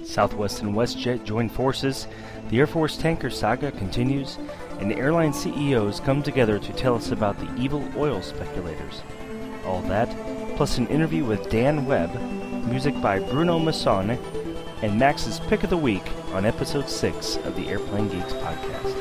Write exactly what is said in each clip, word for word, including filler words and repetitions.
Southwest and WestJet join forces, the Air Force tanker saga continues, and the airline C E Os come together to tell us about the evil oil speculators. All that, plus an interview with Dan Webb, music by Bruno Masson, and Max's Pick of the Week on Episode six of the Airplane Geeks podcast.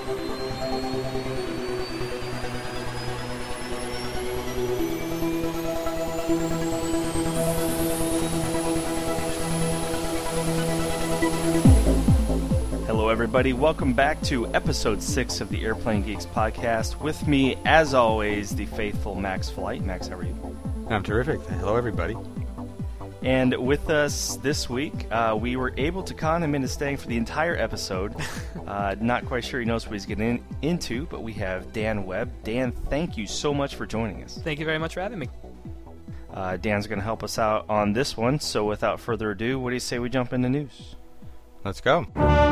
Hello everybody, welcome back to Episode six of the Airplane Geeks podcast. With me, as always, the faithful Max Flight. Max, how are you? I'm terrific. Hello everybody. And with us this week, uh, we were able to con him into staying for the entire episode. Uh, not quite sure he knows what he's getting in, into, but we have Dan Webb. Dan, thank you so much for joining us. Thank you very much for having me. Uh, Dan's going to help us out on this one, so without further ado, what do you say we jump into news? Let's go.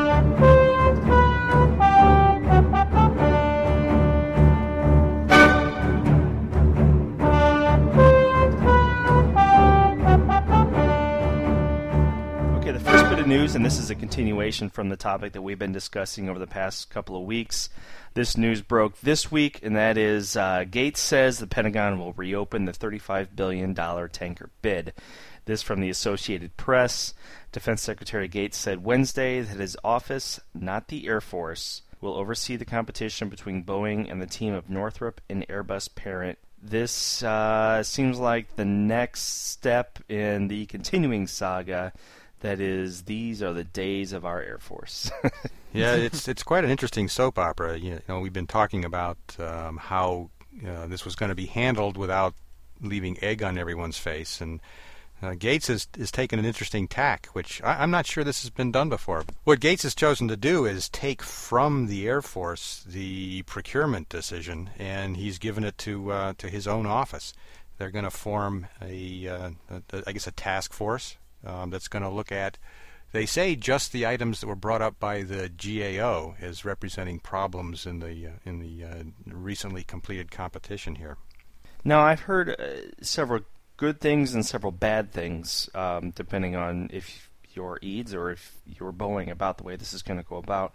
News, and this is a continuation from the topic that we've been discussing over the past couple of weeks. This news broke this week, and that is uh, Gates says the Pentagon will reopen the thirty-five billion dollars tanker bid. This from the Associated Press. Defense Secretary Gates said Wednesday that his office, not the Air Force, will oversee the competition between Boeing and the team of Northrop and Airbus parent. This uh, seems like the next step in the continuing saga. That is, these are the days of our Air Force. Yeah, it's it's quite an interesting soap opera. You know, we've been talking about um, how uh, this was going to be handled without leaving egg on everyone's face, and uh, Gates has is taken an interesting tack, which I, I'm not sure this has been done before. What Gates has chosen to do is take from the Air Force the procurement decision, and he's given it to uh, to his own office. They're going to form a, uh, a, I guess, a task force. Um, that's going to look at, they say, just the items that were brought up by the G A O as representing problems in the uh, in the uh, recently completed competition here. Now, I've heard uh, several good things and several bad things, um, depending on if you're E A D S or if you're Boeing about the way this is going to go about.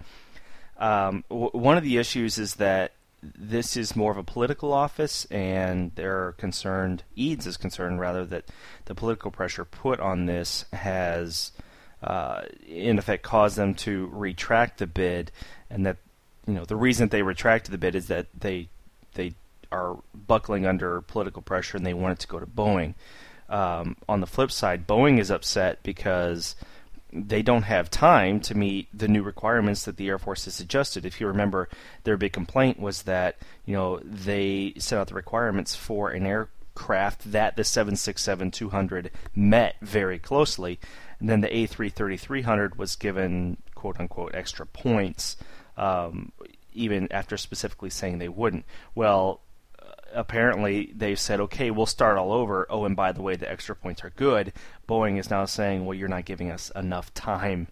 Um, w- one of the issues is that this is more of a political office, and they're concerned, E A D S is concerned rather, that the political pressure put on this has, uh, in effect, caused them to retract the bid, and that, you know, the reason they retracted the bid is that they they are buckling under political pressure and they want it to go to Boeing. Um, on the flip side, Boeing is upset because they don't have time to meet the new requirements that the Air Force has suggested. If you remember, their big complaint was that, you know, they set out the requirements for an aircraft that the seven sixty-seven two hundred met very closely, and then the A three thirty three hundred was given quote-unquote extra points, um, even after specifically saying they wouldn't. Well, apparently they've said, okay, we'll start all over. Oh, and by the way, the extra points are good. Boeing is now saying, well, you're not giving us enough time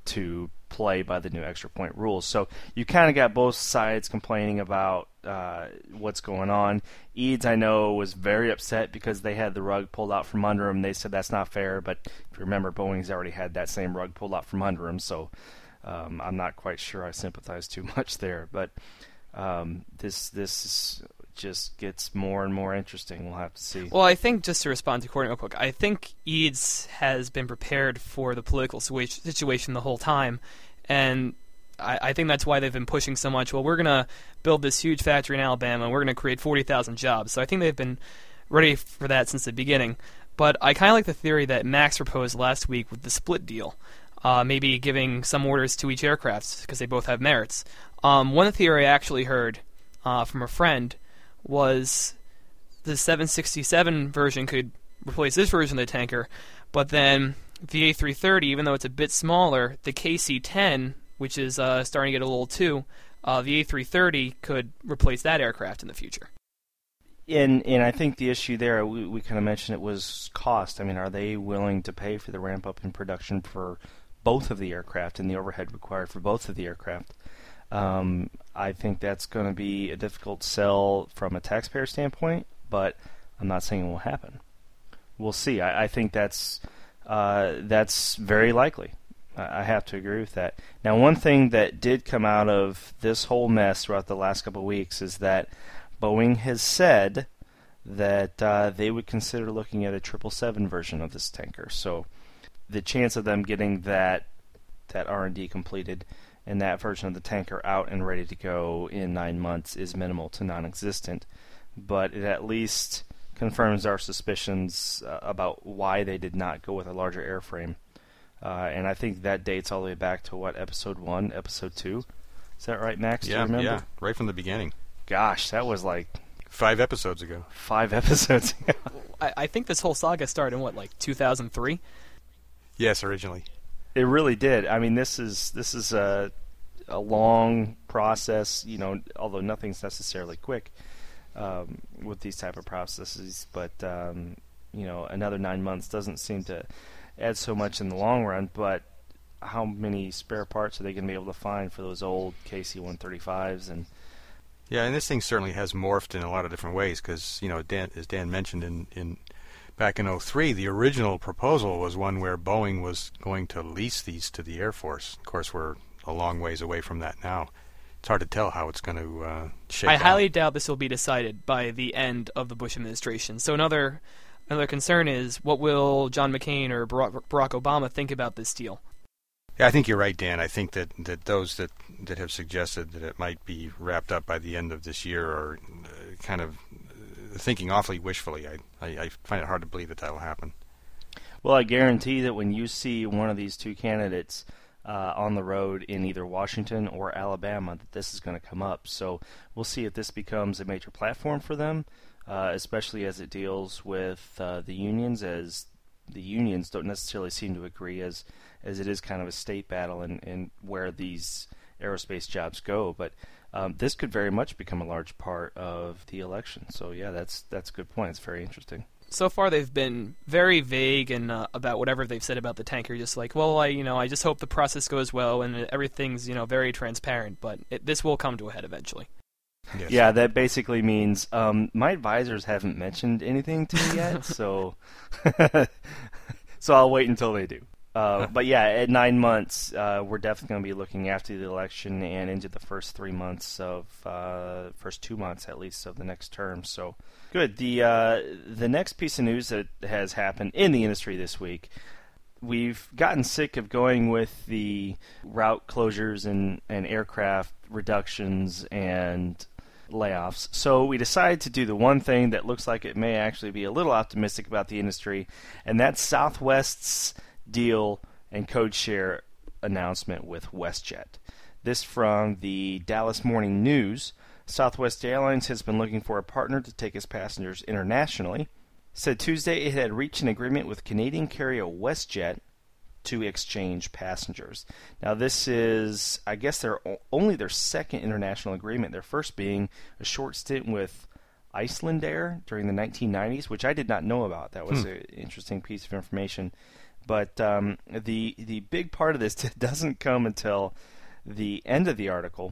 to play by the new extra point rules. So you kind of got both sides complaining about uh, what's going on. E A D S, I know, was very upset because they had the rug pulled out from under them. They said that's not fair, but if you remember, Boeing's already had that same rug pulled out from under them, so um, I'm not quite sure I sympathize too much there. But um, this this is... just gets more and more interesting. We'll have to see. Well, I think, just to respond to Courtney real quick, I think E A D S has been prepared for the political situation the whole time, and I, I think that's why they've been pushing so much. Well, we're going to build this huge factory in Alabama, and we're going to create forty thousand jobs. So I think they've been ready for that since the beginning. But I kind of like the theory that Max proposed last week with the split deal, uh, maybe giving some orders to each aircraft because they both have merits. Um, one theory I actually heard uh, from a friend was the seven sixty-seven version could replace this version of the tanker, but then the A three thirty, even though it's a bit smaller, the K C ten, which is uh, starting to get a little too, uh, the A three thirty could replace that aircraft in the future. And and I think the issue there, we, we kind of mentioned it, was cost. I mean, are they willing to pay for the ramp-up in production for both of the aircraft and the overhead required for both of the aircraft? Um, I think that's going to be a difficult sell from a taxpayer standpoint, but I'm not saying it will happen. We'll see. I, I think that's uh, that's very likely. I have to agree with that. Now, one thing that did come out of this whole mess throughout the last couple of weeks is that Boeing has said that uh, they would consider looking at a triple seven version of this tanker. So the chance of them getting that that R and D completed and that version of the tanker out and ready to go in nine months is minimal to non-existent. But it at least confirms our suspicions uh, about why they did not go with a larger airframe. Uh, and I think that dates all the way back to, what, episode one, episode two? Is that right, Max? Yeah, Do you remember? yeah, right from the beginning. Gosh, that was like... Five episodes ago. Five episodes ago. I, I think this whole saga started in, what, like two thousand three? Yes, originally. It really did. I mean, this is this is a, a long process, you know, although nothing's necessarily quick um, with these type of processes. But, um, you know, another nine months doesn't seem to add so much in the long run. But how many spare parts are they going to be able to find for those old K C one thirty-fives? And Yeah, and this thing certainly has morphed in a lot of different ways because, you know, Dan, as Dan mentioned, in, in back in oh three, the original proposal was one where Boeing was going to lease these to the Air Force. Of course, we're a long ways away from that now. It's hard to tell how it's going to uh, shake I out. highly doubt this will be decided by the end of the Bush administration. So another another concern is, what will John McCain or Barack Barack Obama think about this deal? Yeah, I think you're right, Dan. I think that, that those that, that have suggested that it might be wrapped up by the end of this year are uh, kind of uh, thinking awfully wishfully. I, I, I find it hard to believe that that will happen. well, I guarantee that when you see one of these two candidates uh, on the road in either Washington or Alabama, that this is going to come up. So we'll see if this becomes a major platform for them, uh, especially as it deals with uh, the unions, as the unions don't necessarily seem to agree, as as it is kind of a state battle in, in where these aerospace jobs go. But um, this could very much become a large part of the election. So yeah, that's that's a good point. It's very interesting. So far, they've been very vague and uh, about whatever they've said about the tanker. Just like, well, I you know, I just hope the process goes well and everything's you know very transparent. But it, this will come to a head eventually. Yes. Yeah, that basically means um, my advisors haven't mentioned anything to me yet, so so I'll wait until they do. Uh, but yeah, at nine months, uh, we're definitely going to be looking after the election and into the first three months of uh, first two months at least of the next term. So good. The uh, the next piece of news that has happened in the industry this week. We've gotten sick of going with the route closures and, and aircraft reductions and layoffs. So we decided to do the one thing that looks like it may actually be a little optimistic about the industry, and that's Southwest's deal and code share announcement with WestJet. This from the Dallas Morning News. Southwest Airlines has been looking for a partner to take its passengers internationally. Said Tuesday it had reached an agreement with Canadian carrier WestJet to exchange passengers. Now this is, I guess, their only their second international agreement, their first being a short stint with Icelandair during the nineteen nineties, which I did not know about. That was hmm. an interesting piece of information. But um, the the big part of this doesn't come until the end of the article,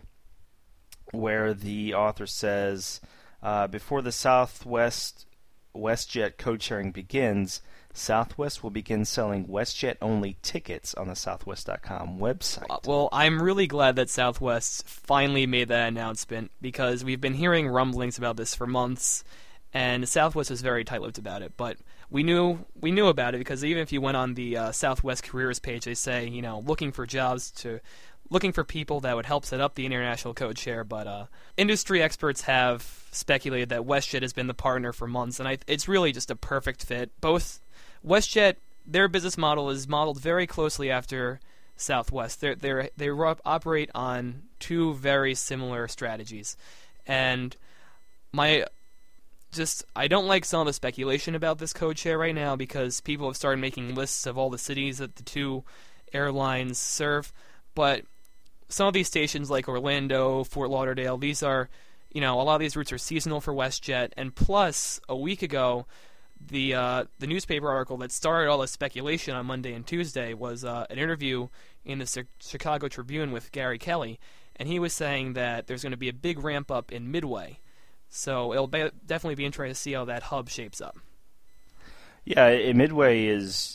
where the author says, uh, before the Southwest WestJet code sharing begins, Southwest will begin selling WestJet-only tickets on the southwest dot com website. Well, I'm really glad that Southwest finally made that announcement, because we've been hearing rumblings about this for months, and Southwest was very tight-lipped about it. But we knew we knew about it, because even if you went on the uh, Southwest careers page, they say, you know, looking for jobs to looking for people that would help set up the international code share. But uh, industry experts have speculated that WestJet has been the partner for months, and I, it's really just a perfect fit. Both WestJet, their business model is modeled very closely after Southwest. They're, they're, they operate on two very similar strategies. And my just I don't like some of the speculation about this code share right now, because people have started making lists of all the cities that the two airlines serve. But some of these stations like Orlando, Fort Lauderdale, these are, you know, a lot of these routes are seasonal for WestJet. And plus, a week ago, the uh, the newspaper article that started all the speculation on Monday and Tuesday was uh, an interview in the Chicago Tribune with Gary Kelly, and he was saying that there's going to be a big ramp up in Midway. So it'll be, definitely be interesting to see how that hub shapes up. Yeah, Midway is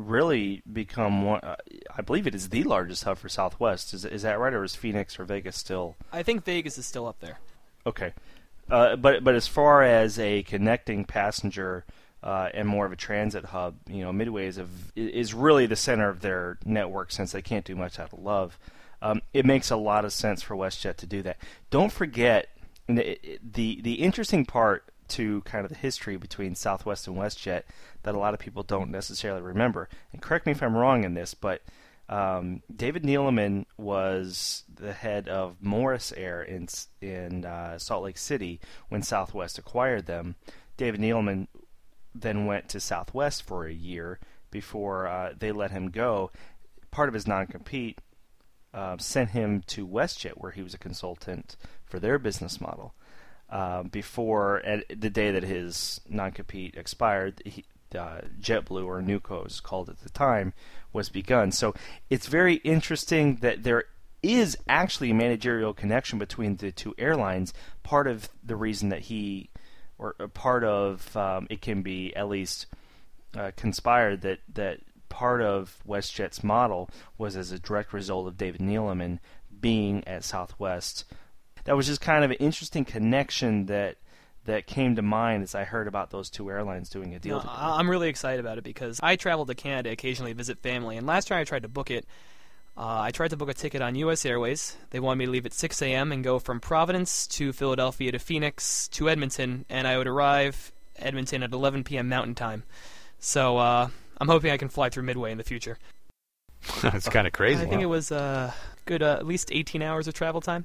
really become one. Uh, I believe it is the largest hub for Southwest. Is is that right, or is Phoenix or Vegas still? I think Vegas is still up there. Okay, uh, but but as far as a connecting passenger uh, and more of a transit hub, you know, Midway is a, is really the center of their network since they can't do much out of love. Um, it makes a lot of sense for WestJet to do that. Don't forget the the, the interesting part to kind of the history between Southwest and WestJet that a lot of people don't necessarily remember. And correct me if I'm wrong in this, but um, David Neeleman was the head of Morris Air in in uh, Salt Lake City when Southwest acquired them. David Neeleman then went to Southwest for a year before uh, they let him go. Part of his non-compete uh, sent him to WestJet, where he was a consultant for their business model. Uh, before at the day that his non-compete expired, he, uh, JetBlue, or NewCo as called at the time, was begun. So it's very interesting that there is actually a managerial connection between the two airlines. Part of the reason that he, or a part of um, it can be at least uh, conspired that, that part of WestJet's model was as a direct result of David Neeleman being at Southwest. That was just kind of an interesting connection that that came to mind as I heard about those two airlines doing a deal No, together. I'm really excited about it because I travel to Canada occasionally to visit family, and last time I tried to book it, uh, I tried to book a ticket on U S Airways. They wanted me to leave at six a.m. and go from Providence to Philadelphia to Phoenix to Edmonton, and I would arrive Edmonton at eleven p.m. Mountain Time. So uh, I'm hoping I can fly through Midway in the future. It's kind of crazy. I think it was uh, good, uh, at least eighteen hours of travel time.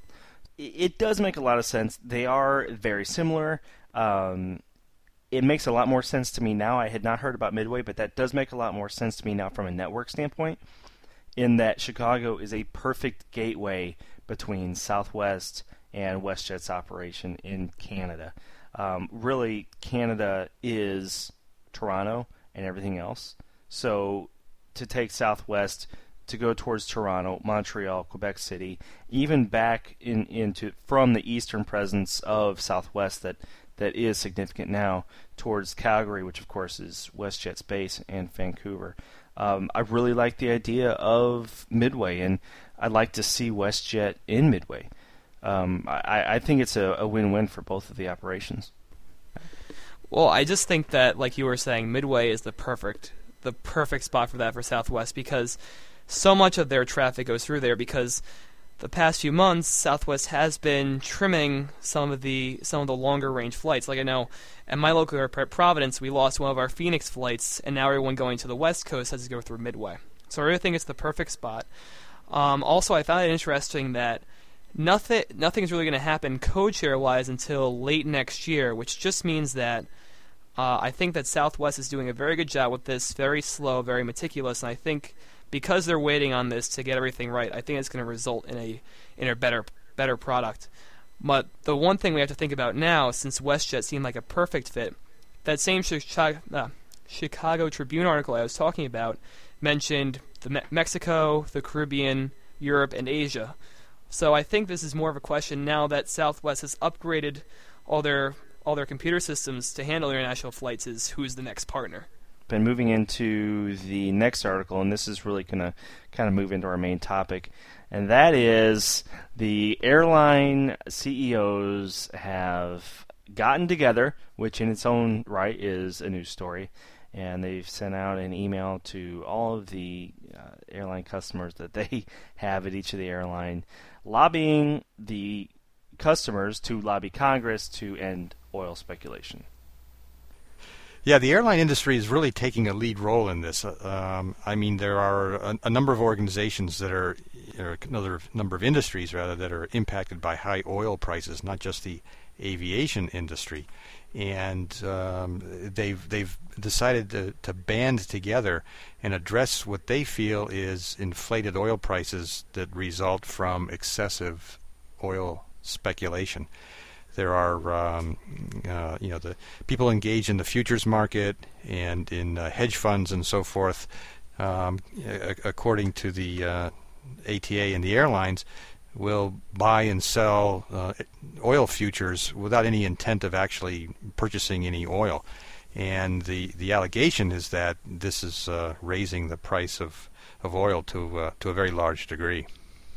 It does make a lot of sense. They are very similar. Um, it makes a lot more sense to me now. I had not heard about Midway, but that does make a lot more sense to me now from a network standpoint, in that Chicago is a perfect gateway between Southwest and WestJet's operation in Canada. Um, really, Canada is Toronto and everything else. So to take Southwest to go towards Toronto, Montreal, Quebec City, even back in, into from the eastern presence of Southwest that, that is significant now towards Calgary, which of course is WestJet's base, and Vancouver. Um, I really like the idea of Midway, and I'd like to see WestJet in Midway. Um, I, I think it's a, a win-win for both of the operations. Well, I just think that, like you were saying, Midway is the perfect the perfect spot for that for Southwest, because so much of their traffic goes through there, because the past few months Southwest has been trimming some of the some of the longer range flights. Like I know at my local airport, Providence, we lost one of our Phoenix flights, and now everyone going to the West Coast has to go through Midway. So I really think it's the perfect spot. Um, also, I found it interesting that nothing nothing's really going to happen codeshare wise until late next year, which just means that uh, I think that Southwest is doing a very good job with this, very slow, very meticulous, and I think because they're waiting on this to get everything right, I think it's going to result in a in a better better product. But the one thing we have to think about now, since WestJet seemed like a perfect fit, that same Chicago, uh, Chicago Tribune article I was talking about mentioned the Me- Mexico, the Caribbean, Europe, and Asia. So I think this is more of a question now that Southwest has upgraded all their all their computer systems to handle international flights, is who's the next partner. Been moving into the next article, and this is really going to kind of move into our main topic, and that is the airline C E Os have gotten together, which in its own right is a news story, and they've sent out an email to all of the uh, airline customers that they have at each of the airline, lobbying the customers to lobby Congress to end oil speculation. Yeah, the airline industry is really taking a lead role in this. Um, I mean, there are a, a number of organizations that are, or another number of industries rather, that are impacted by high oil prices, not just the aviation industry. And um, they've they've decided to, to band together and address what they feel is inflated oil prices that result from excessive oil speculation. There are, um, uh, you know, the people engaged in the futures market and in uh, hedge funds and so forth. Um, a- according to the uh, A T A and the airlines, will buy and sell uh, oil futures without any intent of actually purchasing any oil. and the the allegation is that this is uh, raising the price of of oil to uh, to a very large degree.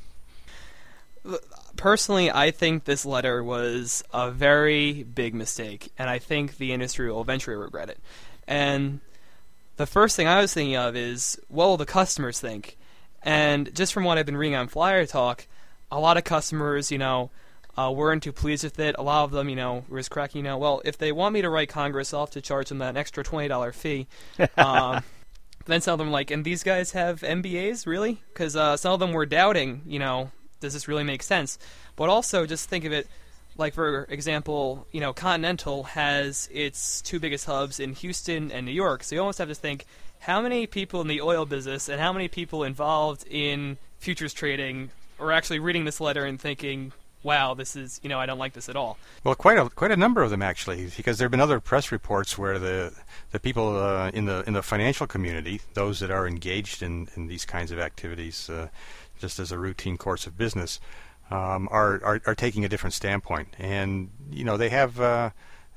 Personally, I think this letter was a very big mistake, and I think the industry will eventually regret it. And the first thing I was thinking of is, what will the customers think? And just from what I've been reading on Flyer Talk, a lot of customers, you know, uh, weren't too pleased with it. A lot of them, you know, were just cracking, you know, well, if they want me to write Congress, I'll have to charge them that extra twenty dollars fee. um, then some of them like, and these guys have M B As, really? Because uh, some of them were doubting, you know, does this really make sense? But also, just think of it, like, for example, you know, Continental has its two biggest hubs in Houston and New York, so you almost have to think, how many people in the oil business and how many people involved in futures trading are actually reading this letter and thinking, wow, this is, you know, I don't like this at all? Well, quite a quite a number of them, actually, because there have been other press reports where the the people uh, in the in the financial community, those that are engaged in, in these kinds of activities, uh, just as a routine course of business, um, are, are are taking a different standpoint. And you know, they have uh,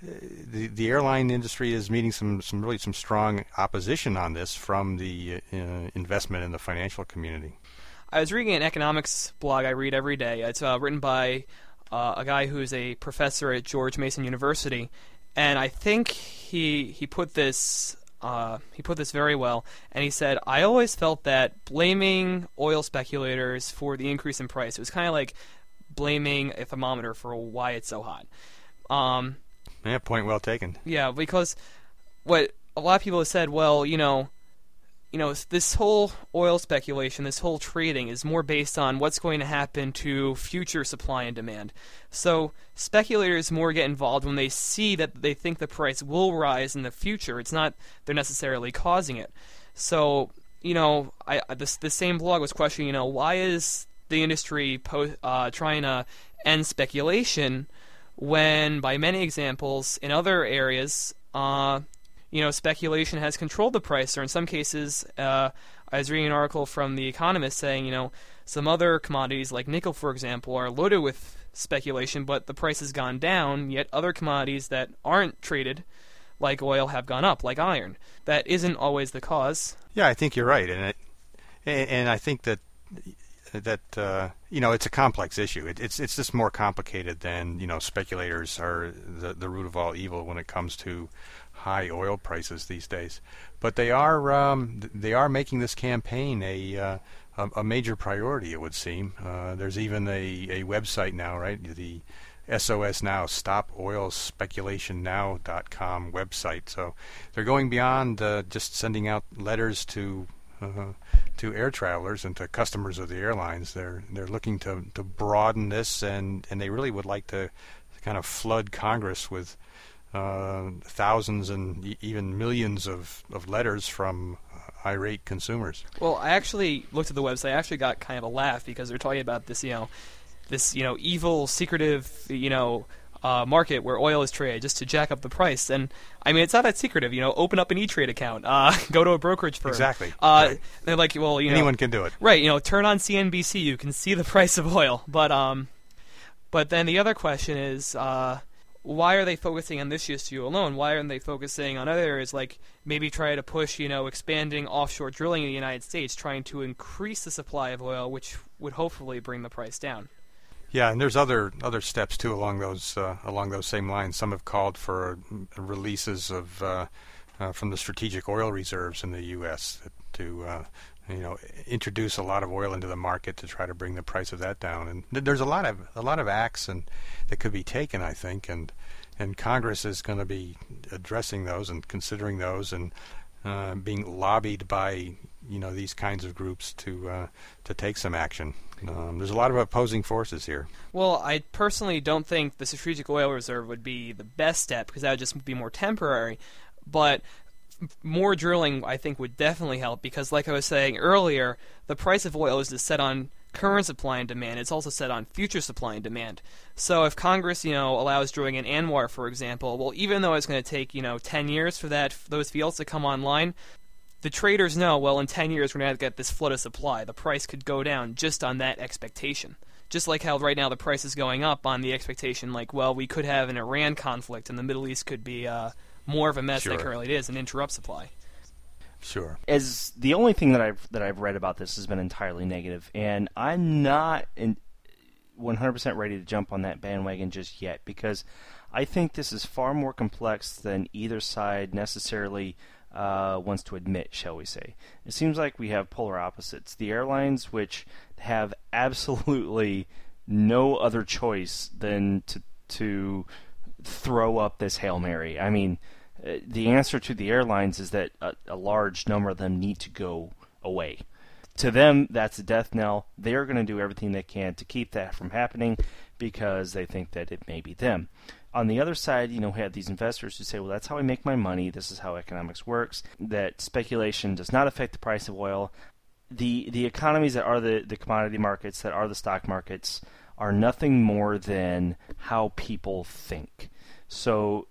the the airline industry is meeting some, some really some strong opposition on this from the uh, investment in the financial community. I was reading an economics blog I read every day. It's uh, written by uh, a guy who's a professor at George Mason University, and I think he he put this. Uh, he put this very well, and he said, I always felt that blaming oil speculators for the increase in price, it was kind of like blaming a thermometer for why it's so hot. Um, yeah, point well taken. Yeah, because what a lot of people have said, well, you know, you know, this whole oil speculation, this whole trading is more based on what's going to happen to future supply and demand. So speculators more get involved when they see that they think the price will rise in the future. It's not they're necessarily causing it. So, you know, I this the same blog was questioning, you know, why is the industry po- uh, trying to end speculation when, by many examples in other areas, uh, you know, speculation has controlled the price, or in some cases, uh, I was reading an article from The Economist saying, you know, some other commodities like nickel, for example, are loaded with speculation, but the price has gone down, yet other commodities that aren't traded, like oil, have gone up, like iron. That isn't always the cause. Yeah, I think you're right, and it, and I think that that uh, you know, it's a complex issue. It, it's it's just more complicated than, you know, speculators are the the root of all evil when it comes to high oil prices these days. But they are um, they are making this campaign a uh, a, a major priority, it would seem. Uh, there's even a, a website now, right? The S O S Now, Stop Oil Speculation Now dot com website. So they're going beyond uh, just sending out letters to uh, to air travelers and to customers of the airlines. They're they're looking to, to broaden this, and, and they really would like to kind of flood Congress with uh, thousands and e- even millions of, of letters from uh, irate consumers. Well, I actually looked at the website. I actually got kind of a laugh because they're talking about this, you know, this, you know, evil, secretive, you know, uh, market where oil is traded just to jack up the price. And, I mean, it's not that secretive. You know, open up an E-Trade account. Uh, go to a brokerage firm. Exactly. Uh, right. They're like, well, you know. Anyone can do it. Right. You know, turn on C N B C. You can see the price of oil. But, um, but then the other question is, uh, why are they focusing on this issue alone? Why aren't they focusing on other areas, like maybe try to push, you know, expanding offshore drilling in the United States, trying to increase the supply of oil, which would hopefully bring the price down? Yeah, and there's other other steps too along those uh, along those same lines. Some have called for uh, releases of uh, uh, from the strategic oil reserves in the U S to uh, you know, introduce a lot of oil into the market to try to bring the price of that down. And th- there's a lot of a lot of acts and that could be taken, I think, and and Congress is going to be addressing those and considering those and uh, being lobbied by, you know, these kinds of groups to uh, to take some action. Um, there's a lot of opposing forces here. Well, I personally don't think the strategic oil reserve would be the best step because that would just be more temporary. But more drilling, I think, would definitely help because, like I was saying earlier, the price of oil is just set on current supply and demand. It's also set on future supply and demand. So if Congress, you know, allows drilling in Anwar, for example, well, even though it's going to take, you know, ten years for that for those fields to come online, the traders know, well, in ten years we're going to get this flood of supply. The price could go down just on that expectation. Just like how right now the price is going up on the expectation, like, well, we could have an Iran conflict and the Middle East could be uh, more of a mess Sure. than it currently is and interrupt supply. Sure. As the only thing that I've that I've read about this has been entirely negative, and I'm not in one hundred percent ready to jump on that bandwagon just yet, because I think this is far more complex than either side necessarily uh, wants to admit, shall we say. It seems like we have polar opposites. The airlines, which have absolutely no other choice than to to throw up this Hail Mary. I mean, uh, the answer to the airlines is that a, a large number of them need to go away. To them, that's a death knell. They're going to do everything they can to keep that from happening because they think that it may be them. On the other side, you know, we have these investors who say, well, that's how I make my money. This is how economics works. That speculation does not affect the price of oil. The the economies that are the, the commodity markets, that are the stock markets, are nothing more than how people think. So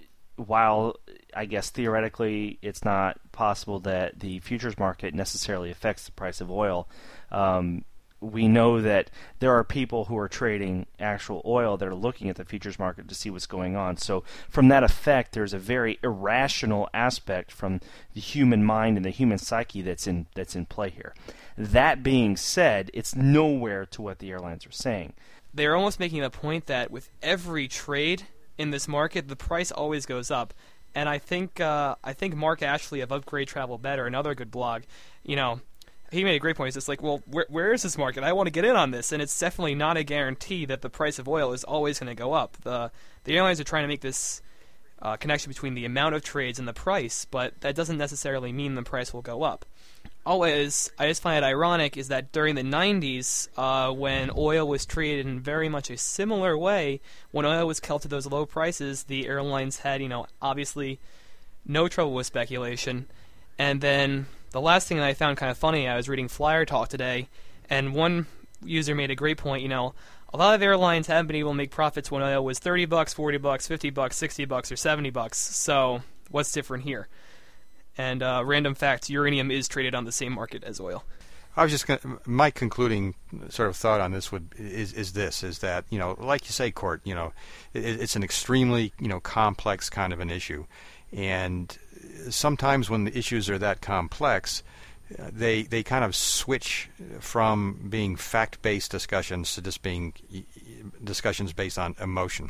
while I guess theoretically it's not possible that the futures market necessarily affects the price of oil, um, we know that there are people who are trading actual oil that are looking at the futures market to see what's going on. So from that effect, there's a very irrational aspect from the human mind and the human psyche that's in that's in play here. That being said, it's nowhere to what the airlines are saying. They're almost making the point that with every trade in this market, the price always goes up. And I think uh, I think Mark Ashley of Upgrade Travel Better, another good blog, you know, he made a great point. He's just like, well, where, where is this market? I want to get in on this. And it's definitely not a guarantee that the price of oil is always going to go up. The the airlines are trying to make this uh, connection between the amount of trades and the price, but that doesn't necessarily mean the price will go up. Always, I just find it ironic is that during the nineties, uh, when oil was traded in very much a similar way, when oil was held to those low prices, the airlines had, you know, obviously no trouble with speculation. And then the last thing that I found kind of funny, I was reading Flyer Talk today, and one user made a great point. You know, a lot of airlines haven't been able to make profits when oil was thirty bucks, forty bucks, fifty bucks, sixty bucks, or seventy bucks. So what's different here? And uh, random fact, uranium is traded on the same market as oil. I was just gonna, my concluding sort of thought on this would is is this is that, you know, like you say, Court, you know, it, it's an extremely, you know, complex kind of an issue, and sometimes when the issues are that complex, uh, they they kind of switch from being fact-based discussions to just being discussions based on emotion,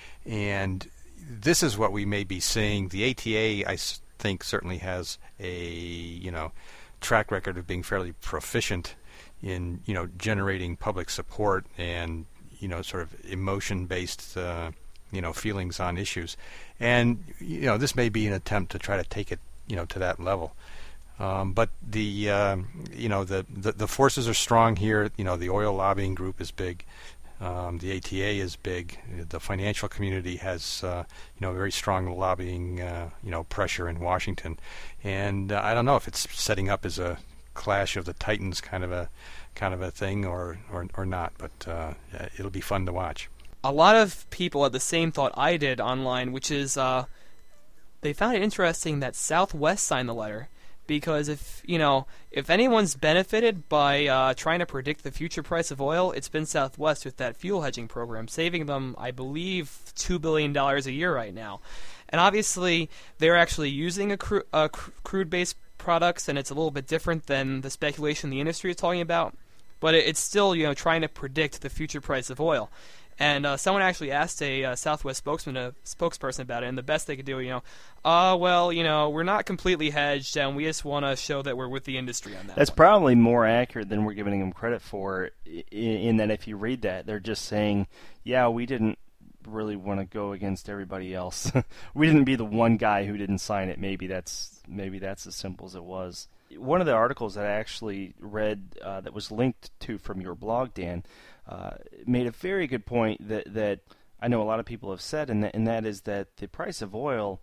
and this is what we may be seeing. The A T A, I think, certainly has a, you know, track record of being fairly proficient in, you know, generating public support and, you know, sort of emotion-based, uh, you know, feelings on issues. And, you know, this may be an attempt to try to take it, you know, to that level. Um, but the, uh, you know, the, the the forces are strong here. You know, the oil lobbying group is big. Um, the A T A is big. The financial community has, uh, you know, very strong lobbying, uh, you know, pressure in Washington. And uh, I don't know if it's setting up as a clash of the titans kind of a kind of a thing or or, or not. But uh, it'll be fun to watch. A lot of people had the same thought I did online, which is uh, they found it interesting that Southwest signed the letter. Because if, you know, if anyone's benefited by uh, trying to predict the future price of oil, it's been Southwest with that fuel hedging program, saving them, I believe, two billion dollars a year right now. And obviously, they're actually using a cru- uh, cr- crude-based products, and it's a little bit different than the speculation the industry is talking about. But it, it's still, you know, trying to predict the future price of oil. And uh, someone actually asked a uh, Southwest spokesman, a spokesperson about it, and the best they could do, you know, uh, well, you know, we're not completely hedged, and we just want to show that we're with the industry on that. That's one. probably more accurate than we're giving them credit for, in, in that if you read that, they're just saying, yeah, we didn't really want to go against everybody else. We didn't be the one guy who didn't sign it. Maybe that's maybe that's as simple as it was. One of the articles that I actually read uh, that was linked to from your blog, Dan, uh, made a very good point that, that I know a lot of people have said, and that, and that is that the price of oil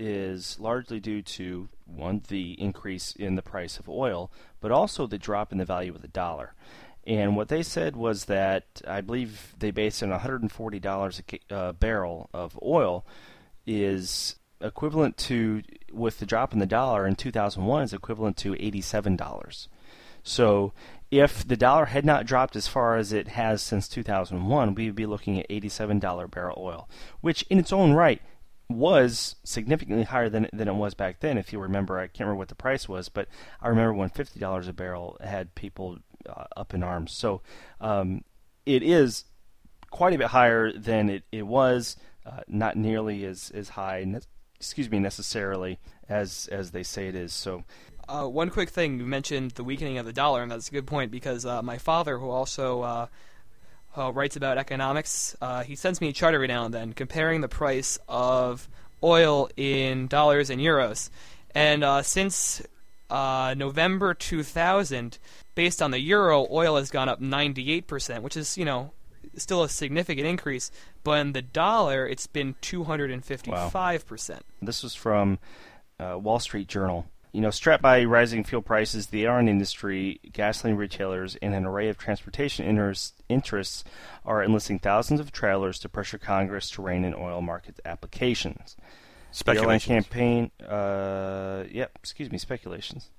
is largely due to, one, the increase in the price of oil, but also the drop in the value of the dollar. And what they said was that, I believe they based on one hundred forty dollars a uh, barrel of oil is equivalent to, with the drop in the dollar in two thousand one, is equivalent to eighty-seven dollars. So if the dollar had not dropped as far as it has since two thousand one, we would be looking at eighty-seven dollars barrel oil, which in its own right was significantly higher than than it was back then. If you remember, I can't remember what the price was, but I remember when fifty dollars a barrel had people uh, up in arms. So um, it is quite a bit higher than it, it was, uh, not nearly as, as high, ne- excuse me, necessarily as as they say it is. So, uh, one quick thing, you mentioned the weakening of the dollar, and that's a good point because uh, my father, who also uh, uh, writes about economics, uh, he sends me a chart every now and then comparing the price of oil in dollars and euros. And uh, since uh, November two thousand, based on the euro, oil has gone up ninety-eight percent, which is, you know, still a significant increase, but in the dollar, it's been two hundred fifty-five percent. Wow. This was from uh, Wall Street Journal. You know, strapped by rising fuel prices, the airline industry, gasoline retailers, and an array of transportation interest, interests are enlisting thousands of travelers to pressure Congress to rein in oil market applications. The airline campaign, uh, yep, excuse me, speculations.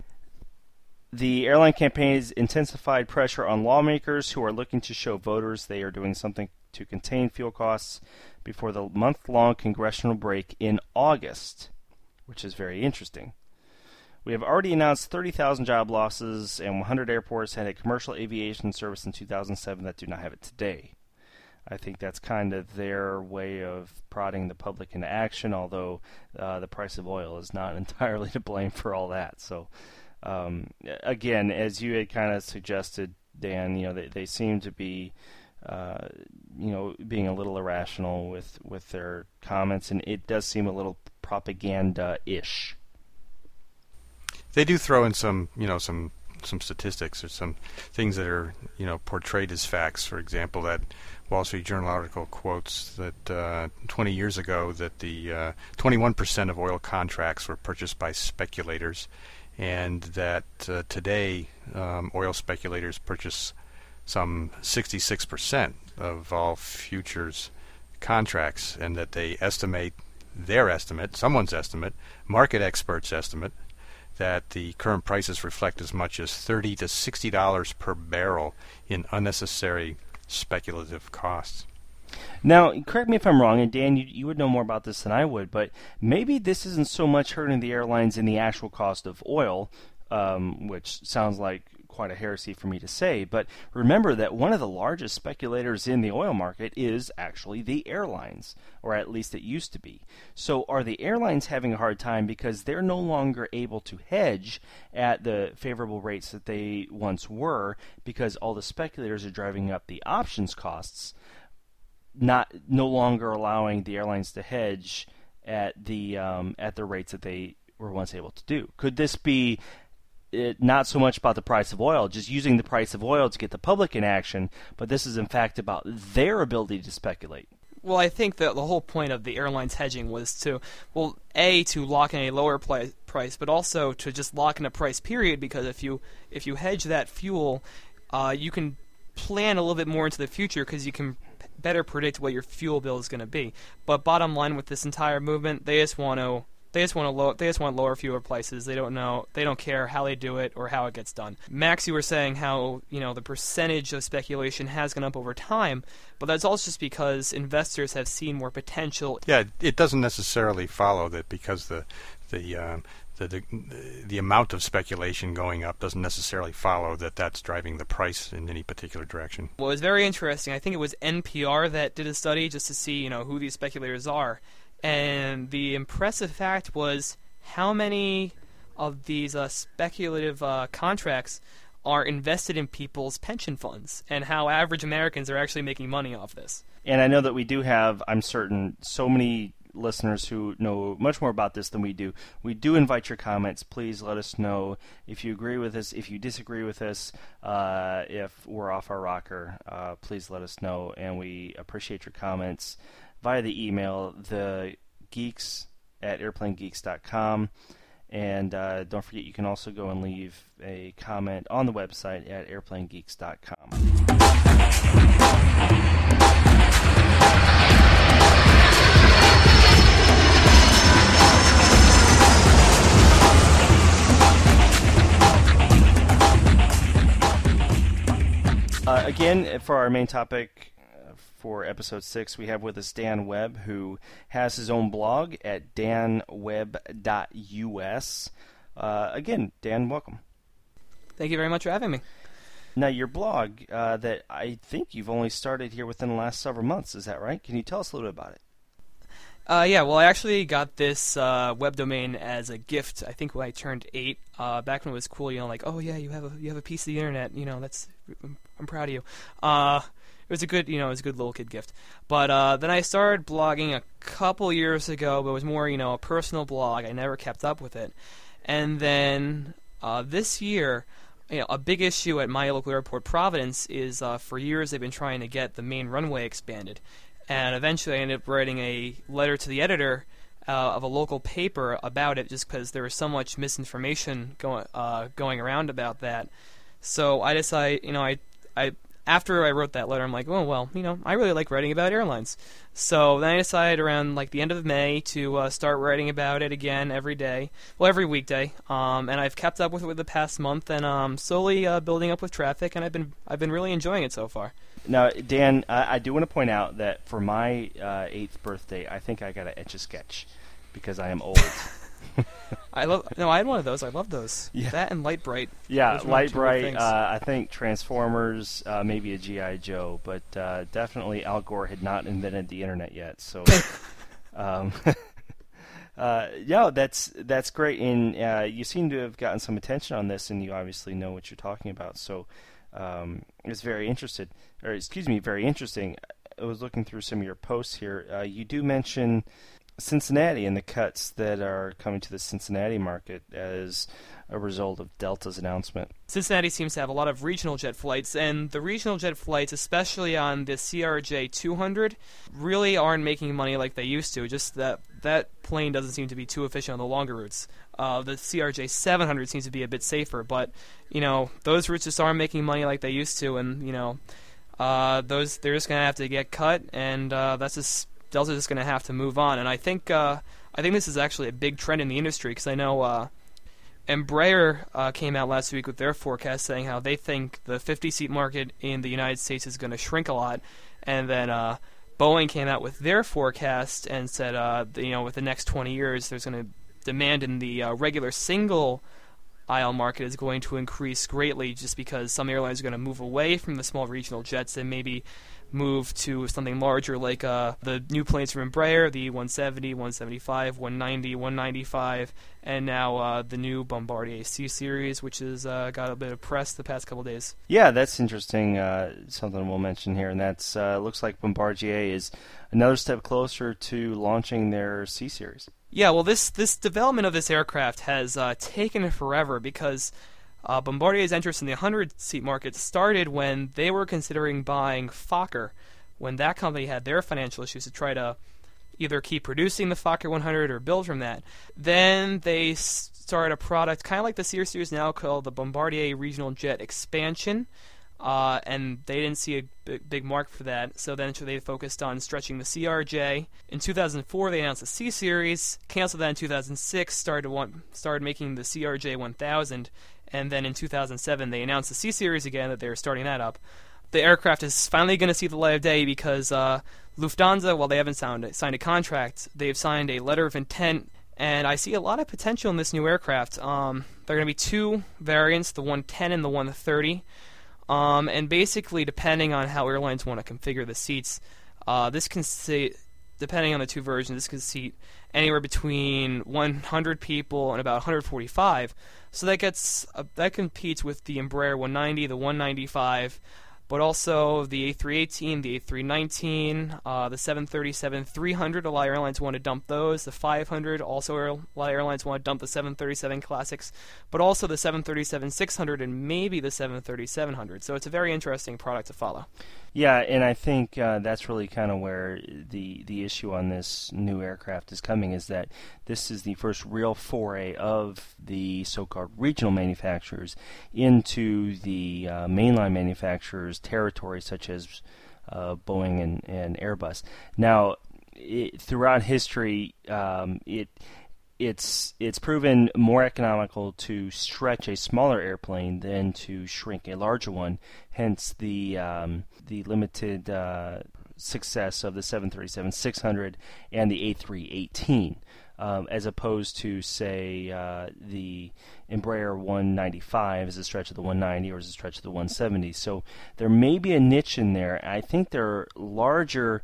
The airline campaign has intensified pressure on lawmakers who are looking to show voters they are doing something to contain fuel costs before the month-long congressional break in August, which is very interesting. We have already announced thirty thousand job losses, and one hundred airports had a commercial aviation service in two thousand seven that do not have it today. I think that's kind of their way of prodding the public into action, although uh, the price of oil is not entirely to blame for all that. So, um, again, as you had kind of suggested, Dan, you know, they, they seem to be, uh, you know, being a little irrational with, with their comments, and it does seem a little propaganda-ish. They do throw in some, you know, some some statistics or some things that are, you know, portrayed as facts. For example, that Wall Street Journal article quotes that uh, twenty years ago that the uh, twenty-one percent of oil contracts were purchased by speculators, and that uh, today um, oil speculators purchase some sixty-six percent of all futures contracts, and that they estimate, their estimate, someone's estimate, market experts' estimate, that the current prices reflect as much as thirty to sixty dollars per barrel in unnecessary speculative costs. Now, correct me if I'm wrong, and Dan, you, you would know more about this than I would, but maybe this isn't so much hurting the airlines in the actual cost of oil, um, which sounds like quite a heresy for me to say, but remember that one of the largest speculators in the oil market is actually the airlines, or at least it used to be. So are the airlines having a hard time because they're no longer able to hedge at the favorable rates that they once were because all the speculators are driving up the options costs, not no longer allowing the airlines to hedge at the um, at the rates that they were once able to do? Could this be It, not so much about the price of oil, just using the price of oil to get the public in action, but this is in fact about their ability to speculate? Well, I think that the whole point of the airlines hedging was to, well, A, to lock in a lower pli- price, but also to just lock in a price period, because if you if you hedge that fuel, uh, you can plan a little bit more into the future because you can p- better predict what your fuel bill is going to be. But bottom line with this entire movement, they just want to They just want to low, They just want lower fuel prices. They don't know. They don't care how they do it or how it gets done. Max, you were saying how, you know, the percentage of speculation has gone up over time, but that's also just because investors have seen more potential. Yeah, it doesn't necessarily follow that because the the um, the, the the amount of speculation going up doesn't necessarily follow that that's driving the price in any particular direction. Well, it was very interesting. I think it was N P R that did a study just to see, you know, who these speculators are. And the impressive fact was how many of these uh, speculative uh, contracts are invested in people's pension funds, and how average Americans are actually making money off this. And I know that we do have, I'm certain, so many listeners who know much more about this than we do. We do invite your comments. Please let us know if you agree with us, if you disagree with us, uh, if we're off our rocker. Uh, please let us know, and we appreciate your comments via the email, the geeks at airplane geeks dot com. And uh, don't forget, you can also go and leave a comment on the website at airplane geeks dot com. Uh, again, for our main topic for episode six. We have with us Dan Webb, who has his own blog at dan webb dot u s. Uh, again, Dan, welcome. Thank you very much for having me. Now, your blog uh, that I think you've only started here within the last several months, is that right? Can you tell us a little bit about it? Uh, yeah, well, I actually got this uh, web domain as a gift. I think when I turned eight, uh, back when it was cool. You know, like, oh yeah, you have a you have a piece of the internet. You know, that's I'm, I'm proud of you. Uh, it was a good, you know, it was a good little kid gift. But uh, then I started blogging a couple years ago, but it was more, you know, a personal blog. I never kept up with it, and then uh, this year. You know, a big issue at my local airport, Providence, is uh, for years they've been trying to get the main runway expanded. And eventually I ended up writing a letter to the editor uh, of a local paper about it just because there was so much misinformation going uh, going around about that. So I decided, you know, I, I after I wrote that letter, I'm like, oh, well, you know, I really like writing about airlines. So then I decided around like the end of May to uh, start writing about it again every day, well, every weekday. Um, and I've kept up with it with the past month, and um, slowly uh, building up with traffic, and I've been I've been really enjoying it so far. Now, Dan, I, I do want to point out that for my uh, eighth birthday, I think I got to Etch-a-Sketch because I am old. I love no, I had one of those. I love those. Yeah. That and Light Bright. Yeah, Those were my Light two Bright. things. Uh, I think Transformers, uh, maybe a G I. Joe, but uh, definitely Al Gore had not invented the internet yet. So, um, uh, yeah, that's that's great. And uh, you seem to have gotten some attention on this, and you obviously know what you're talking about. So, um, it's very interested, or excuse me, very interesting. I was looking through some of your posts here. Uh, you do mention Cincinnati and the cuts that are coming to the Cincinnati market as a result of Delta's announcement. Cincinnati seems to have a lot of regional jet flights, and the regional jet flights, especially on the C R J two hundred, really aren't making money like they used to. Just that that plane doesn't seem to be too efficient on the longer routes. Uh, the C R J seven hundred seems to be a bit safer, but you know those routes just aren't making money like they used to, and you know uh, those they're just gonna have to get cut, and uh, that's just Delta's just going to have to move on, and I think uh, I think this is actually a big trend in the industry because I know uh, Embraer uh, came out last week with their forecast saying how they think the fifty-seat market in the United States is going to shrink a lot, and then uh, Boeing came out with their forecast and said uh, that, you know with the next twenty years there's going to demand in the uh, regular single aisle market is going to increase greatly just because some airlines are going to move away from the small regional jets and maybe move to something larger like uh, the new planes from Embraer, the one seventy, one seventy-five, one ninety, one ninety-five, and now uh, the new Bombardier C Series, which has uh, got a bit of press the past couple of days. Yeah, that's interesting, uh, something we'll mention here, and that's uh, looks like Bombardier is another step closer to launching their C Series. Yeah, well, this, this development of this aircraft has uh, taken forever because Uh, Bombardier's interest in the one hundred-seat market started when they were considering buying Fokker, when that company had their financial issues to try to either keep producing the Fokker one hundred or build from that. Then they started a product kind of like the C Series now called the Bombardier Regional Jet Expansion, uh, and they didn't see a big, big market for that, so then they focused on stretching the C R J. In two thousand four, they announced the C Series, canceled that in two thousand six, started, one, started making the C R J one thousand, and then in two thousand seven they announced the C Series again that they were starting that up. The aircraft is finally going to see the light of day because uh, Lufthansa, while they haven't signed, signed a contract, they've signed a letter of intent, and I see a lot of potential in this new aircraft. Um, there are going to be two variants, the one ten and the one thirty, um, and basically depending on how airlines want to configure the seats, uh, this can see, depending on the two versions, this can seat anywhere between one hundred people and about one hundred forty-five. So that gets uh, that competes with the Embraer one ninety, the one ninety-five, but also the A three eighteen, the A three nineteen, uh, the seven thirty-seven three hundred. A lot of airlines want to dump those. The five hundred, also a lot of airlines want to dump the seven thirty-seven Classics, but also the seven thirty-seven six hundred and maybe the seven thirty-seven hundred. So it's a very interesting product to follow. Yeah, and I think uh, that's really kind of where the the issue on this new aircraft is coming, is that this is the first real foray of the so-called regional manufacturers into the uh, mainline manufacturers' territory, such as uh, Boeing and, and Airbus. Now, it, throughout history, um, it it's it's proven more economical to stretch a smaller airplane than to shrink a larger one. Hence the um, the limited uh, success of the seven thirty-seven six hundred and the A three eighteen. Um, as opposed to, say, uh, the Embraer one ninety-five is a stretch of the one ninety or is a stretch of the one seventy. So there may be a niche in there. I think their larger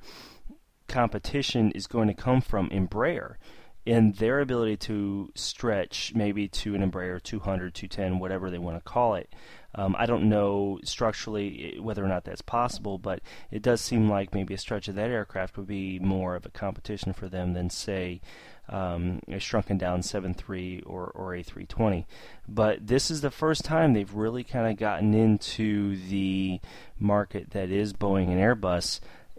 competition is going to come from Embraer in their ability to stretch maybe to an Embraer two hundred, two ten, whatever they want to call it. Um, I don't know structurally whether or not that's possible, but it does seem like maybe a stretch of that aircraft would be more of a competition for them than, say, um, a shrunken down seven three or, or A three twenty. But this is the first time they've really kind of gotten into the market that is Boeing and Airbus,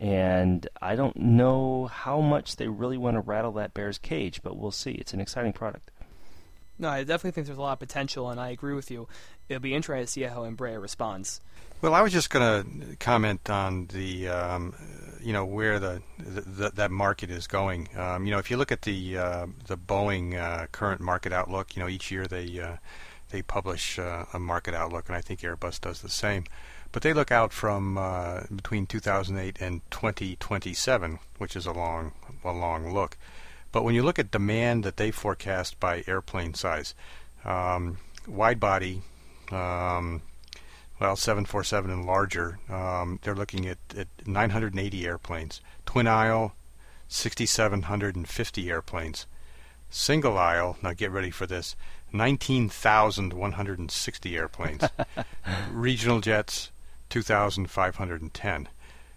and I don't know how much they really want to rattle that bear's cage, but we'll see. It's an exciting product. No, I definitely think there's a lot of potential, and I agree with you. It'll be interesting to see how Embraer responds. Well, I was just going to comment on the, um, you know, where the, the that market is going. Um, you know, if you look at the uh, the Boeing uh, current market outlook, you know, each year they uh, they publish uh, a market outlook, and I think Airbus does the same. But they look out from uh, between two thousand eight and twenty twenty-seven, which is a long a long look. But when you look at demand that they forecast by airplane size, um, wide body, um, well, seven forty-seven and larger, um, they're looking at, at nine hundred eighty airplanes. Twin aisle, six thousand seven hundred fifty airplanes. Single aisle, now get ready for this, nineteen thousand one hundred sixty airplanes. Regional jets, two thousand five hundred ten.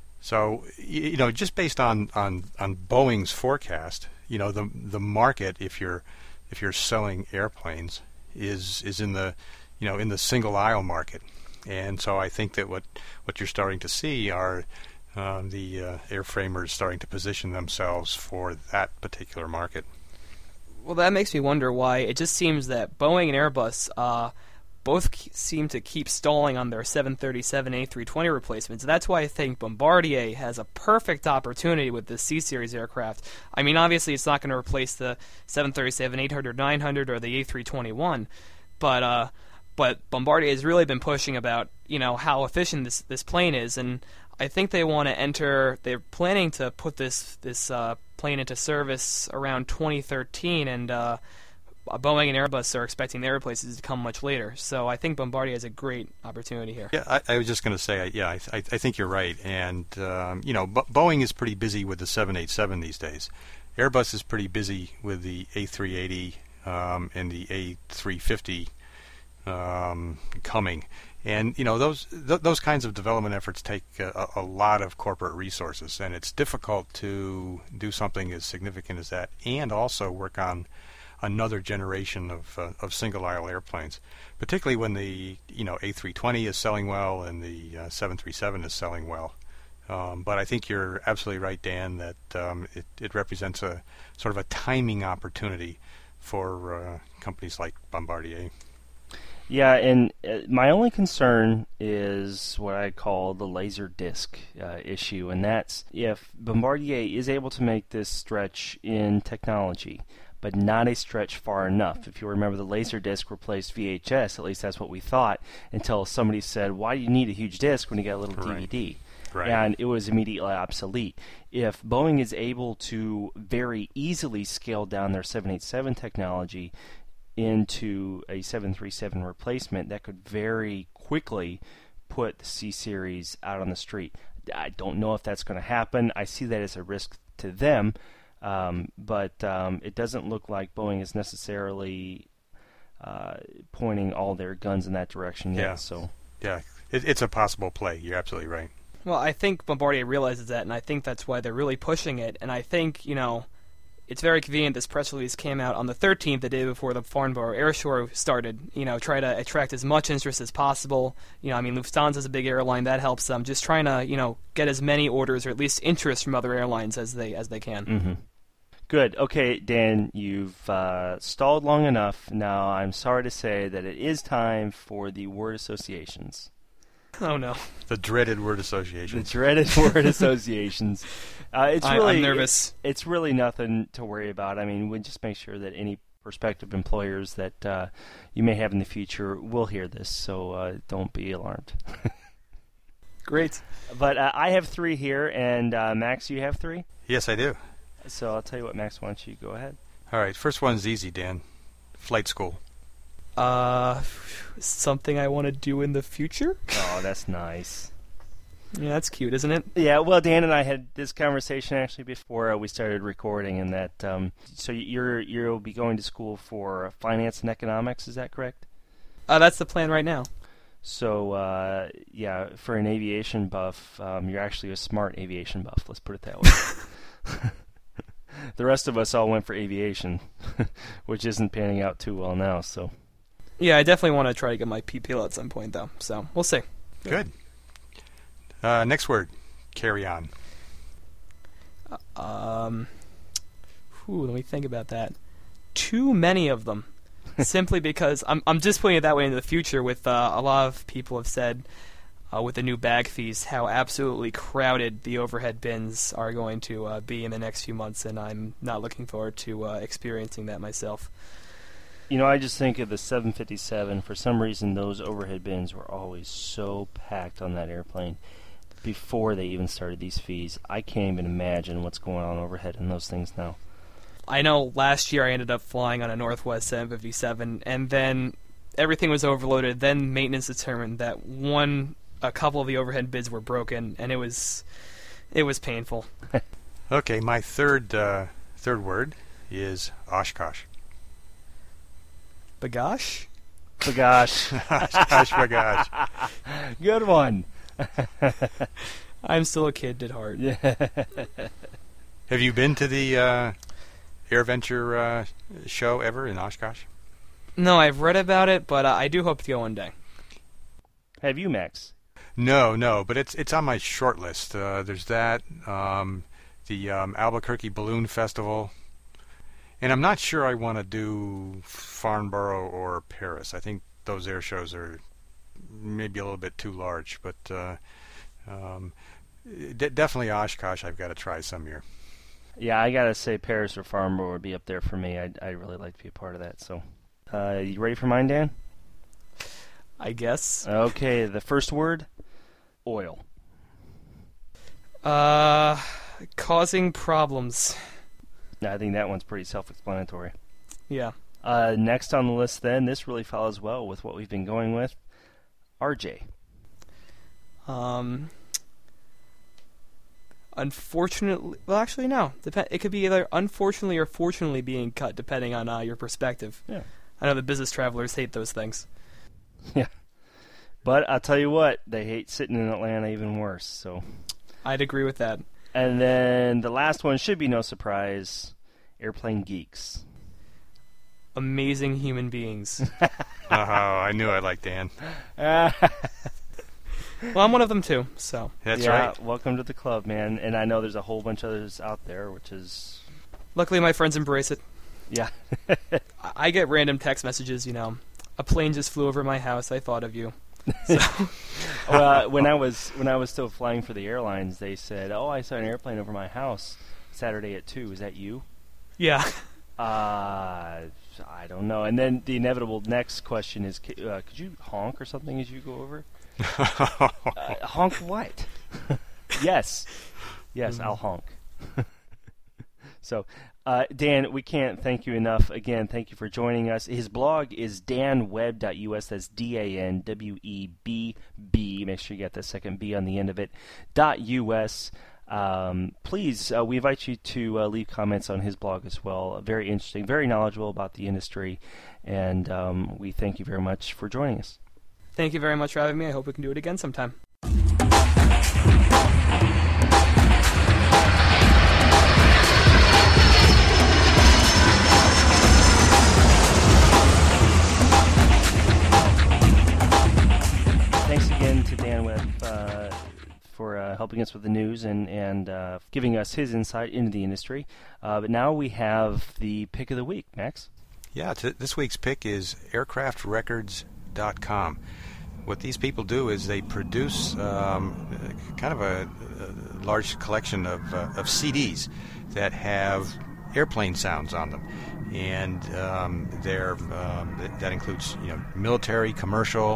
So, you know, just based on, on, on Boeing's forecast, you know, the the market, if you're if you're selling airplanes, is is in the you know in the single aisle market, and so I think that what what you're starting to see are uh, the uh, airframers starting to position themselves for that particular market. Well, that makes me wonder why it just seems that Boeing and Airbus uh, both k- seem to keep stalling on their seven thirty-seven A three twenty replacements. That's why I think Bombardier has a perfect opportunity with this C-Series aircraft. I mean, obviously it's not going to replace the seven thirty-seven eight hundred nine hundred or the A three twenty-one, but uh, but Bombardier has really been pushing about, you know, how efficient this, this plane is, and I think they want to enter, they're planning to put this, this uh, plane into service around twenty thirteen, and uh, Boeing and Airbus are expecting their replacements to come much later. So I think Bombardier has a great opportunity here. Yeah, I, I was just going to say, yeah, I, I, I think you're right. And, um, you know, Bo- Boeing is pretty busy with the seven eighty-seven these days. Airbus is pretty busy with the A three eighty um, and the A three fifty um, coming. And, you know, those th- those kinds of development efforts take a, a lot of corporate resources, and it's difficult to do something as significant as that and also work on another generation of uh, of single aisle airplanes, particularly when the you know A three twenty is selling well and the uh, seven thirty-seven is selling well. Um, but I think you're absolutely right, Dan, that um, it, it represents a sort of a timing opportunity for uh, companies like Bombardier. Yeah, and uh, my only concern is what I call the laser disc uh, issue, and that's if Bombardier is able to make this stretch in technology, but not a stretch far enough. If you remember, the Laserdisc replaced V H S, at least that's what we thought, until somebody said, why do you need a huge disc when you got a little Right. D V D? Right. And it was immediately obsolete. If Boeing is able to very easily scale down their seven eighty-seven technology into a seven thirty-seven replacement, that could very quickly put the C-Series out on the street. I don't know if that's going to happen. I see that as a risk to them. Um, but um, it doesn't look like Boeing is necessarily uh, pointing all their guns in that direction yet. Yeah. So, Yeah, it, it's a possible play. You're absolutely right. Well, I think Bombardier realizes that, and I think that's why they're really pushing it. And I think, you know, it's very convenient this press release came out on the thirteenth, the day before the Farnborough Air Show started. You know, try to attract as much interest as possible. You know, I mean, Lufthansa's a big airline, that helps them. Just trying to, you know, get as many orders or at least interest from other airlines as they as they can. mm-hmm. Good. Okay, Dan, you've uh, stalled long enough. Now, I'm sorry to say that it is time for the word associations. Oh no, The dreaded word The associations. dreaded word associations. Uh, it's I, really I'm nervous. It, it's really nothing to worry about. I mean, we just make sure that any prospective employers that uh, you may have in the future will hear this, so uh, don't be alarmed. Great. But uh, I have three here, and uh, Max, you have three? Yes, I do. So I'll tell you what, Max, why don't you go ahead? All right, first one's easy, Dan. Flight school. Uh, something I want to do in the future? Oh, that's nice. Yeah, that's cute, isn't it? Yeah, well, Dan and I had this conversation actually before uh, we started recording, and that um, so you're you'll be going to school for finance and economics. Is that correct? Uh, that's the plan right now. So uh, yeah, for an aviation buff, um, you're actually a smart aviation buff. Let's put it that way. The rest of us all went for aviation, which isn't panning out too well now. So yeah, I definitely want to try to get my P P L at some point, though. So we'll see. Good. Uh, next word, carry on. Um, whew, let me think about that. Too many of them, simply because I'm I'm just putting it that way into the future. With uh, a lot of people have said uh, with the new bag fees how absolutely crowded the overhead bins are going to uh, be in the next few months, and I'm not looking forward to uh, experiencing that myself. You know, I just think of the seven fifty-seven. For some reason, those overhead bins were always so packed on that airplane. Before they even started these fees, I can't even imagine what's going on overhead in those things now. I know last year I ended up flying on a Northwest seven fifty-seven, and then everything was overloaded. Then maintenance determined that one, a couple of the overhead bins were broken, and it was, it was painful. Okay, my third uh, third word is Oshkosh. Bagosh? Bagosh. Oshkosh bagosh. Good one. I'm still a kid at heart. Yeah. Have you been to the uh, AirVenture uh, show ever in Oshkosh? No, I've read about it, but uh, I do hope to go one day. Have you, Max? No, no, but it's it's on my short list. Uh, there's that, um, the um, Albuquerque Balloon Festival, and I'm not sure I want to do Farnborough or Paris. I think those air shows are maybe a little bit too large, but uh, um, d- definitely Oshkosh I've got to try some year. Yeah, I gotta say Paris or Farnborough would be up there for me. I'd, I'd really like to be a part of that. So, uh, you ready for mine, Dan? I guess. Okay, the first word, oil. Uh, causing problems. I think that one's pretty self-explanatory. Yeah. Uh, next on the list, then, this really follows well with what we've been going with. R J. Um. Unfortunately, well, actually, no. Dep- it could be either unfortunately or fortunately being cut, depending on uh, your perspective. Yeah. I know the business travelers hate those things. Yeah. But I'll tell you what, they hate sitting in Atlanta even worse. So. I'd agree with that. And then the last one should be no surprise. Airplane geeks. Amazing human beings. Oh, I knew I liked Dan. Uh, Well, I'm one of them too, so. That's yeah, right. Welcome to the club, man. And I know there's a whole bunch of others out there, which is... Luckily, my friends embrace it. Yeah. I- I get random text messages, you know. A plane just flew over my house. I thought of you. So. Well, when I was when I was still flying for the airlines, they said, "Oh, I saw an airplane over my house Saturday at two. Is that you?" Yeah. Uh, I don't know. And then the inevitable next question is, uh, could you honk or something as you go over? uh, honk what? Yes. Yes, mm-hmm. I'll honk. So, uh, Dan, we can't thank you enough. Again, thank you for joining us. His blog is dan webb dot u s. That's D A N W E B B. Make sure you get the second B on the end of it. .us. Um, please, uh, we invite you to uh, leave comments on his blog as well. Very interesting, very knowledgeable about the industry, and um, we thank you very much for joining us. Thank you very much for having me. I hope we can do it again sometime. Thanks again to Dan Webb uh, for uh, helping us with the news and, and uh, giving us his insight into the industry. Uh, but now we have the pick of the week. Max? Yeah, t- this week's pick is aircraft records dot com. What these people do is they produce um, kind of a, a large collection of, uh, of C Ds that have airplane sounds on them, and um, they're, um, that includes you know military, commercial,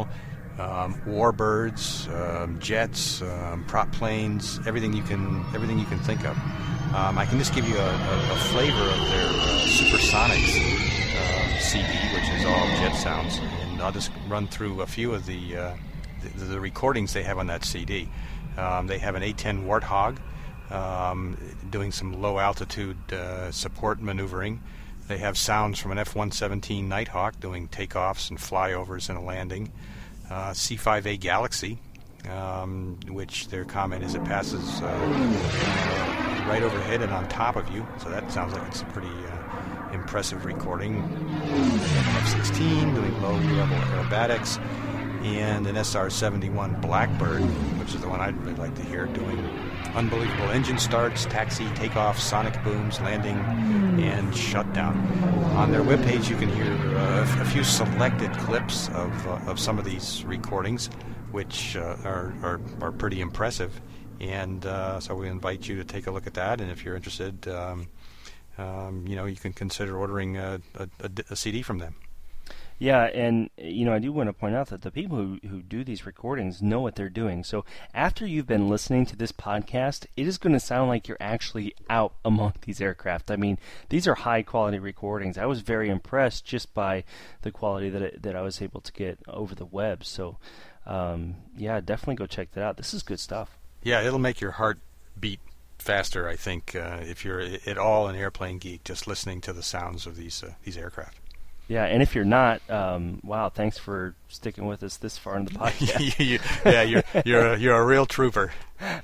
um, warbirds, um, jets, um, prop planes, everything you can everything you can think of. Um, I can just give you a, a, a flavor of their uh, Supersonics uh, C D, which is all jet sounds, and I'll just run through a few of the uh, the, the recordings they have on that C D. Um, they have an A ten Warthog um, doing some low altitude uh, support maneuvering. They have sounds from an F one seventeen Nighthawk doing takeoffs and flyovers and a landing. Uh, C five A Galaxy, um, which their comment is it passes uh, right overhead and on top of you. So that sounds like it's a pretty uh, impressive recording. F sixteen doing low-level aerobatics. And an S R seventy-one Blackbird, which is the one I'd really like to hear, doing unbelievable engine starts, taxi, takeoff, sonic booms, landing, and shutdown. On their webpage, you can hear uh, a few selected clips of uh, of some of these recordings, which uh, are, are are pretty impressive. And uh, so we invite you to take a look at that. And if you're interested, um, um, you know, you can consider ordering a, a, a C D from them. Yeah, and you know, I do want to point out that the people who, who do these recordings know what they're doing. So after you've been listening to this podcast, it is going to sound like you're actually out among these aircraft. I mean, these are high-quality recordings. I was very impressed just by the quality that it, that I was able to get over the web. So, um, yeah, definitely go check that out. This is good stuff. Yeah, it'll make your heart beat faster, I think, uh, if you're at all an airplane geek, just listening to the sounds of these uh, these aircraft. Yeah, and if you're not, um, wow, thanks for sticking with us this far in the podcast. Yeah, you're you're a, you're a real trooper.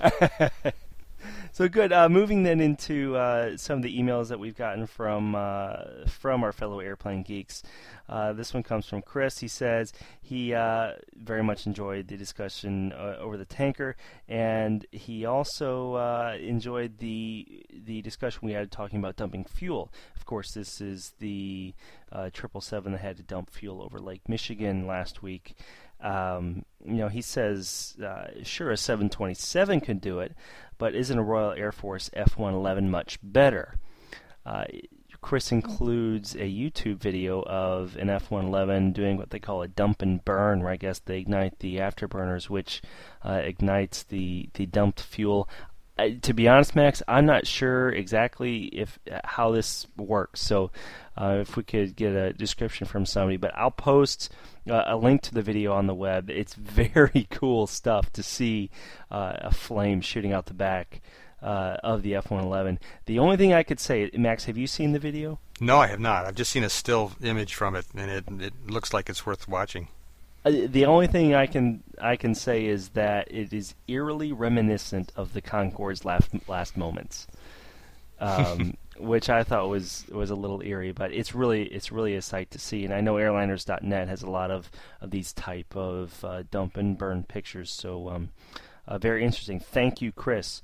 So good. Uh, moving then into uh, some of the emails that we've gotten from uh, from our fellow airplane geeks. Uh, this one comes from Chris. He says he uh, very much enjoyed the discussion uh, over the tanker, and he also uh, enjoyed the the discussion we had talking about dumping fuel. Of course, this is the uh, triple seven that had to dump fuel over Lake Michigan last week. Um, you know, he says, uh, sure, a seven twenty-seven could do it, but isn't a Royal Air Force F one eleven much better? Uh, Chris includes a YouTube video of an F one eleven doing what they call a dump and burn, where I guess they ignite the afterburners, which uh, ignites the, the dumped fuel. Uh, to be honest, Max, I'm not sure exactly if how this works. So uh, if we could get a description from somebody, but I'll post uh, a link to the video on the web. It's very cool stuff to see uh, a flame shooting out the back uh, of the F one eleven. The only thing I could say, Max, have you seen the video? No, I have not. I've just seen a still image from it, and it it looks like it's worth watching. The only thing I can I can say is that it is eerily reminiscent of the Concorde's last last moments, um, which I thought was, was a little eerie. But it's really it's really a sight to see, and I know airliners dot net has a lot of, of these type of uh, dump and burn pictures. So um, uh, very interesting. Thank you, Chris.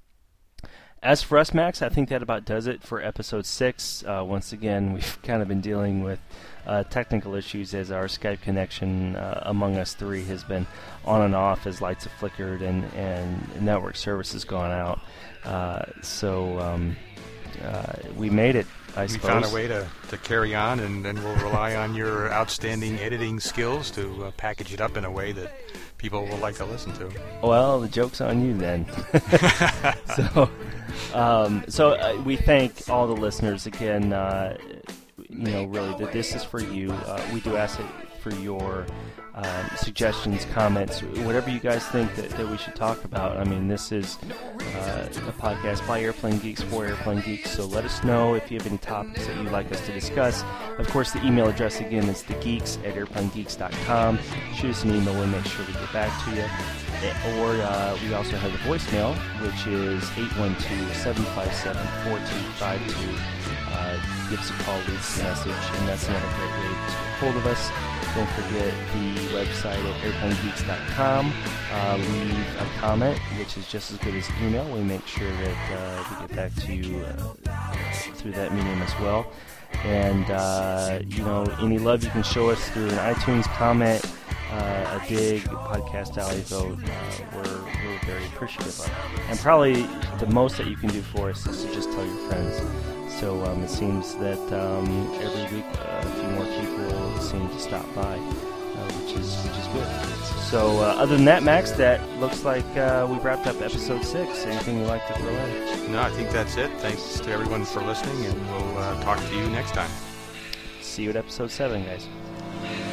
As for us, Max, I think that about does it for episode six. Uh, once again, we've kind of been dealing with uh, technical issues as our Skype connection uh, among us three has been on and off as lights have flickered and, and network service has gone out. Uh, so um, uh, we made it, I we suppose. found a way to, to carry on, and, and we'll rely on your outstanding editing skills to uh, package it up in a way that people will like to listen to. Well, the joke's on you then. so... Um, so uh, we thank all the listeners again. Uh, you know, really, that this is for you. Uh, we do ask it for your um, suggestions, comments, whatever you guys think that, that we should talk about. I mean, this is uh, a podcast by Airplane Geeks for Airplane Geeks. So let us know if you have any topics that you'd like us to discuss. Of course, the email address again is thegeeks at airplane geeks dot com. Shoot us an email. We'll make sure we get back to you. Or uh, we also have the voicemail, which is eight one two, seven five seven, four two five two. Uh, give us a call, leave us a message, and that's another great way to get hold of us. Don't forget the website at airplane geeks dot com. Uh, leave a comment, which is just as good as email. We make sure that uh, we get back to you uh, through that medium as well. And, uh, you know, any love you can show us through an iTunes comment, Uh, a dig, Podcast Alley vote, uh, we're, we're very appreciative of. And probably the most that you can do for us is to just tell your friends. So um, it seems that um, every week uh, a few more people seem to stop by, uh, which which is which is good. So uh, other than that, Max, that looks like uh, we've wrapped up episode six. Anything you'd like to throw in? No, I think that's it. Thanks to everyone for listening, and we'll uh, talk to you next time. See you at episode seven, guys.